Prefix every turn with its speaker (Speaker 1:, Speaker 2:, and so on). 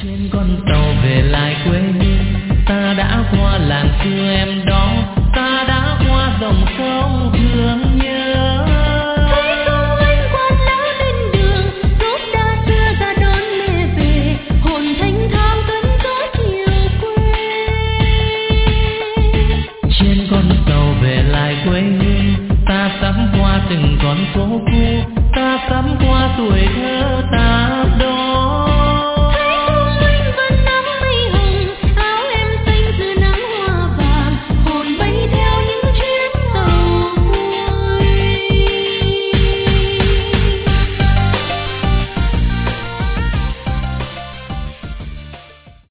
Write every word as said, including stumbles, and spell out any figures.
Speaker 1: Trên con tàu về lại quê hương, ta đã qua làng xưa em đó, ta đã qua dòng sông thương nhớ.
Speaker 2: Thấy không anh quạt lá bên đường, rốt đã xưa ra đón mẹ về, hồn thanh thang vẫn có chiều quê.
Speaker 1: Trên con tàu về lại quê hương, ta sắm qua từng con phố cũ, ta sắm qua tuổi